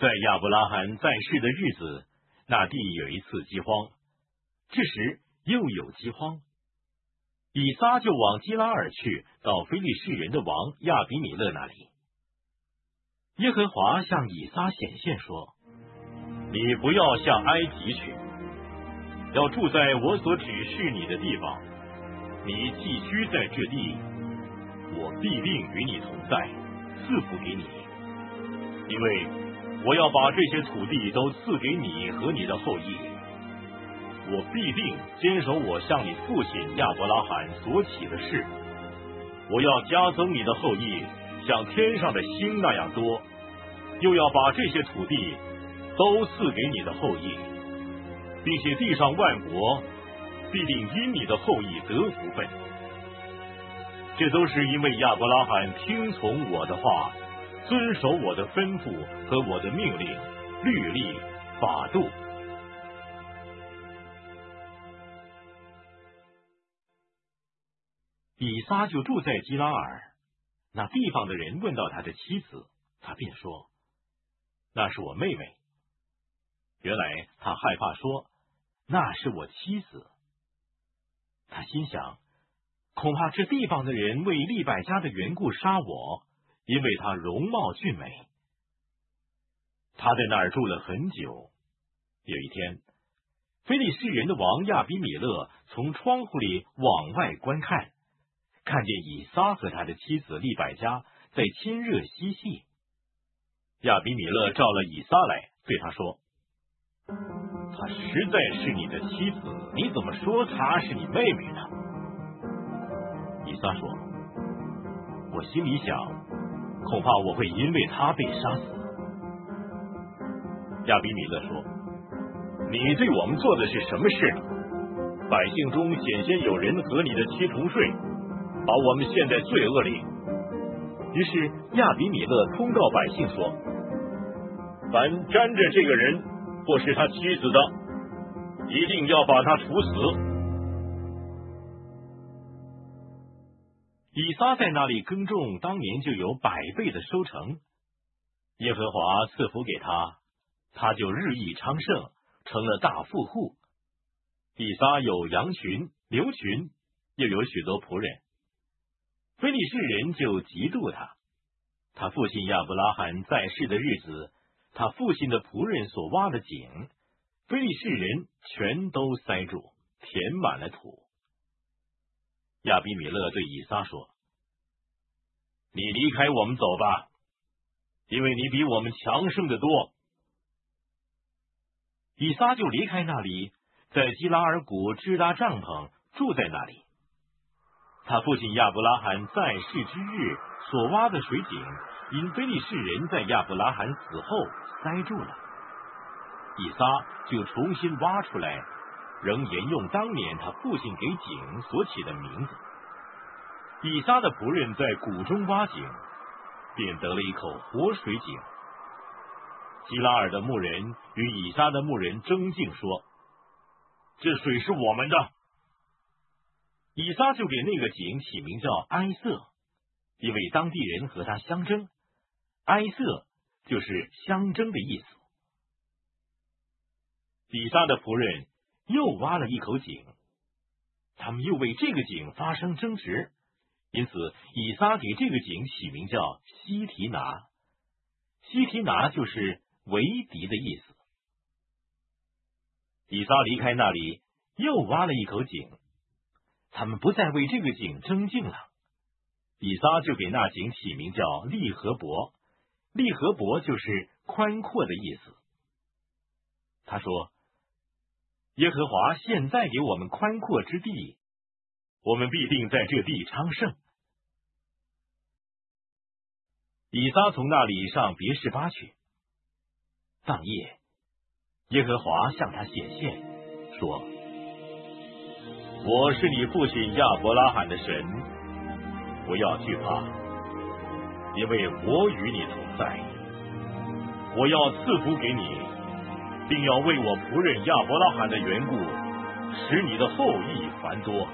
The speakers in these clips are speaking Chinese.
在亚伯拉罕在世的日子，那地有一次饥荒，这时又有饥荒。以撒就往基拉尔去，到非利士人的王亚比米勒那里。耶和华向以撒显现说：你不要向埃及去，要住在我所指示你的地方。你寄居在这地，我必定与你同在，赐福给你，因为我要把这些土地都赐给你和你的后裔。我必定坚守我向你父亲亚伯拉罕所起的誓，我要加增你的后裔像天上的星那样多，又要把这些土地都赐给你的后裔，并且地上万国必定因你的后裔得福分。这都是因为亚伯拉罕听从我的话，遵守我的吩咐和我的命令、律例、法度。以撒就住在基拉尔，那地方的人问到他的妻子，他便说：那是我妹妹。原来他害怕说那是我妻子。他心想，恐怕这地方的人为利百加的缘故杀我，因为她容貌俊美。他在那儿住了很久。有一天，非利士人的王亚比米勒从窗户里往外观看，看见以撒和他的妻子利百加在亲热嬉戏。亚比米勒召了以撒来，对他说：她实在是你的妻子，你怎么说她是你妹妹呢？以撒说：我心里想，恐怕我会因为她被杀死。亚比米勒说：你对我们做的是什么事呢？百姓中显先有人和你的妻同睡，把我们陷在罪恶里。于是亚比米勒通告百姓说：凡沾着这个人或是他妻子的，一定要把他处死。以撒在那里耕种，当年就有100倍的收成。耶和华赐福给他，他就日益昌盛，成了大富户。以撒有羊群、牛群，又有许多仆人。非利士人就嫉妒他。他父亲亚伯拉罕在世的日子，他父亲的仆人所挖的井，非利士人全都塞住，填满了土。亚比米勒对以撒说：你离开我们走吧，因为你比我们强盛得多。以撒就离开那里，在基拉尔谷支搭帐篷，住在那里。他父亲亚伯拉罕在世之日所挖的水井，因非利士人在亚伯拉罕死后塞住了。以撒就重新挖出来，仍沿用当年他父亲给井所起的名字。以撒的仆人在谷中挖井，便得了一口活水井。基拉尔的牧人与以撒的牧人争竞说：这水是我们的。以撒就给那个井起名叫埃瑟，因为当地人和他相争。埃瑟就是相争的意思。以撒的仆人又挖了一口井，他们又为这个井发生争执，因此以撒给这个井起名叫西提拿。西提拿就是为敌的意思。以撒离开那里，又挖了一口井，他们不再为这个井争竞了。以撒就给那井起名叫利和伯，利和伯就是宽阔的意思。他说：耶和华现在给我们宽阔之地，我们必定在这地昌盛。以撒从那里上别是巴去。当夜，耶和华向他显现，说：我是你父亲亚伯拉罕的神，不要惧怕，因为我与你同在。我要赐福给你，并要为我仆人亚伯拉罕的缘故，使你的后裔繁多。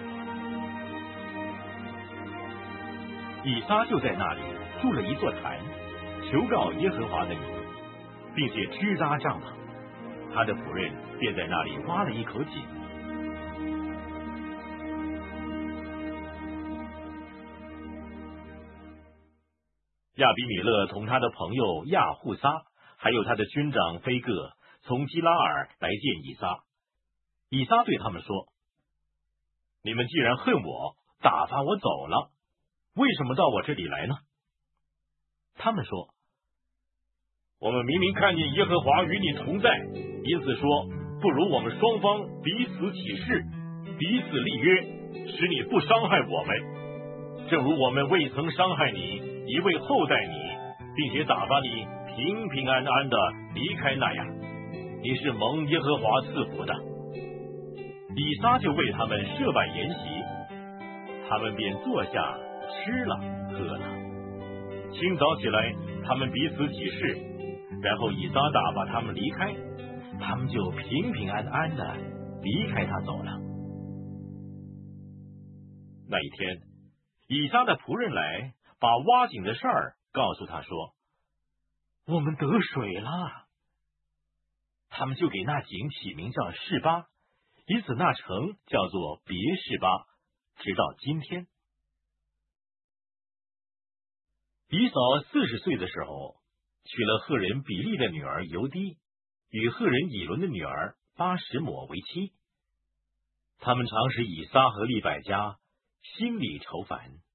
以撒就在那里筑了一座坛，求告耶和华的名。 并且支搭帐篷。他的仆人便在那里挖了一口井。亚比米勒同他的朋友亚户撒，还有他的军长菲各，从基拉尔来见以撒。以撒对他们说：“你们既然恨我，打发我走了，为什么到我这里来呢？”他们说：“我们明明看见耶和华与你同在，因此说，不如我们双方彼此起誓，彼此立约，使你不伤害我们，正如我们未曾伤害你，一味厚待你，并且打发你平平安安的离开那样。你是蒙耶和华赐福的。”以撒就为他们设摆筵席，他们便坐下吃了喝了。清早起来，他们彼此起誓，然后以撒打发他们离开，他们就平平安安的离开他走了。那一天，以撒的仆人来，把挖井的事儿告诉他说：“我们得水了。”他们就给那井起名叫示巴，因此那城叫做别示巴，直到今天。以扫40岁的时候，娶了赫人比利的女儿犹低，与赫人以伦的女儿巴什抹为妻。他们常使以撒和利百加心里愁烦。